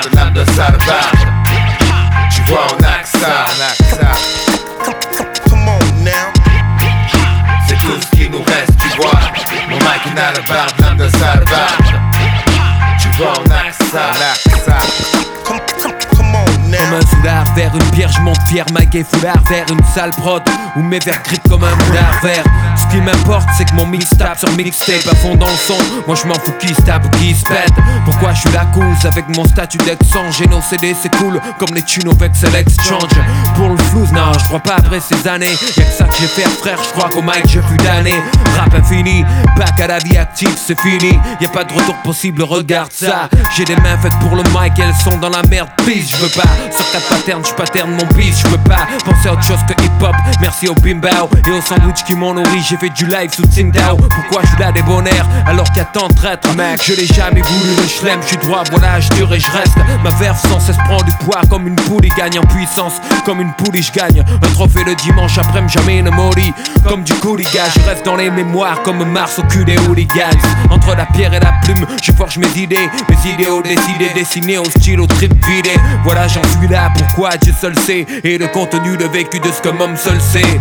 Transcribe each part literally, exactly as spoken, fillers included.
barbe, l'âme de sale barbe. Tu vois on a que ça, on a que ça. Come on now. C'est tout ce qui nous reste, tu vois. Mon mic il a la barbe, l'âme de sale barbe. Tu vois on a que ça, on a que ça. Come, come, come on now. Comme un soulard vers une bière, je monte fier, Mike et foulard vers une sale prod où mes verres grippent comme un moulard vert. Ce qui m'importe c'est que mon mix tape sur mixtape à fond dans le son. Moi je m'en fous qui se tape ou qui se pète. Pourquoi je suis la cause avec mon statut d'ex-sang. J'ai nos C D c'est cool comme les thunes au Vexel Exchange. Pour le flouze non je crois pas après ces années. Y'a que ça que j'ai fait frère, je crois qu'au mic je fus damné. Rap infini, back à la vie active c'est fini. Y'a pas de retour possible, regarde ça. J'ai des mains faites pour le mic, elles sont dans la merde. Peace, je veux pas, sur quatre patterns, je paterne mon beat. Je veux pas penser à autre chose que hip-hop. Merci au bimbao et au sandwich qui m'ont nourri. J'ai fait du live sous Tsingtao. Pourquoi je suis là des bonheurs alors qu'il y a tant de traîtres. Mec, je l'ai jamais voulu le chlem. Je suis droit, voilà, je dure et je reste. Ma verve sans cesse prend du poids comme une poule. Il gagne en puissance, comme une poule je gagne un trophée le dimanche après jamais ne maudit. Comme du cooligan, je reste dans les mémoires comme Mars au cul des hooligans. Entre la pierre et la plume, je forge mes idées. Mes idéaux décidés, dessinés au stylo trip vidé. Voilà j'en suis là, pourquoi Dieu seul sait. Et le contenu, le vécu de ce que homme seul sait.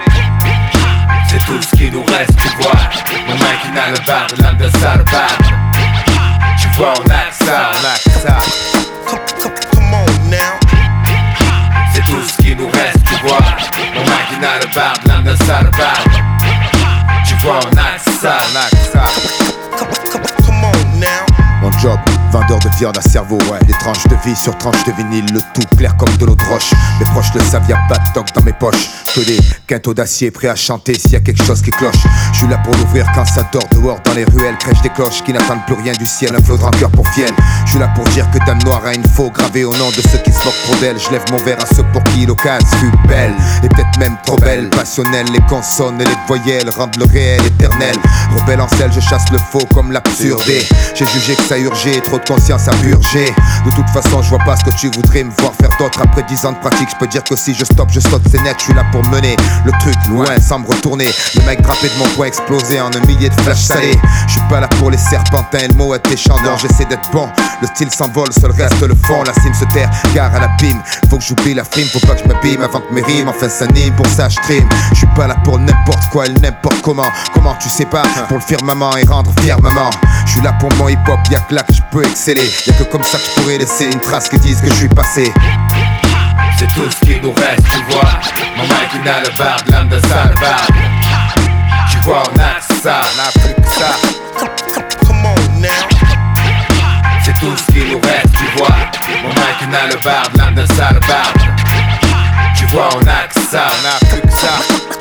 C'est tout ce qui nous reste, tu vois. Mon mic il a le barbe, l'âme de sale barbe. Tu vois on a que ça, on a que ça. Come, come, come on now. C'est tout ce qui nous reste, tu vois. Mon mic il a le barbe, l'âme de sale barbe. Tu vois on a que ça, on a que ça. Come, come, come on now. Mon job, vendeur de viande à cerveau, ouais. Des tranches de vie sur tranches de vinyle, le tout clair comme de l'eau de roche. Mes proches le savent, y'a pas de toc dans mes poches. Que des quintaux d'acier prêts à chanter s'il y a quelque chose qui cloche. Je suis là pour l'ouvrir quand ça dort dehors dans les ruelles. Crèche des cloches qui n'attendent plus rien du ciel. Un flot de rancœur pour fiel. Je suis là pour dire que Dame Noire a une faux gravée au nom de ceux qui se moquent trop d'elle. Je lève mon verre à ceux pour qui l'occasion fut belle. Et peut-être même trop belle, passionnelle. Les consonnes et les voyelles rendent le réel éternel. Rebelle en selle, je chasse le faux comme l'absurdé. J'ai jugé que ça urgeait, trop de conscience à purger. De toute façon je vois pas ce que tu voudrais me voir faire d'autre. Après dix ans de pratique je peux dire que si je stoppe je saute, c'est net. Je suis là pour mener le truc loin sans me retourner. Le mec drapé de mon poing explosé en un millier de flashs salés. Je suis pas là pour les serpentins, le mot est échandant. J'essaie d'être bon, le style s'envole, seul reste le fond. La cime se terre, gare à l'abîme. Faut que j'oublie la frime, faut pas que je m'abîme avant que mes rimes enfin s'animent. Pour ça je trime, je suis pas là pour n'importe quoi et n'importe comment. Comment tu sais pas, pour le firmament et rendre fier maman. Je suis là pour mon hip hop, y'a que là que je peux exceller. Y'a que comme ça que je pourrais laisser une trace qui dise que je suis passé. C'est tout ce qui nous reste, tu vois. Mon mic il a le barbe, l'âme de sale barbe. Tu vois on a que ça, on a plus que ça. Come, come, come on now. C'est tout ce qui nous reste, tu vois. Mon mic il a le barbe, l'âme de sale barbe. Tu vois on a que ça, on a plus que ça.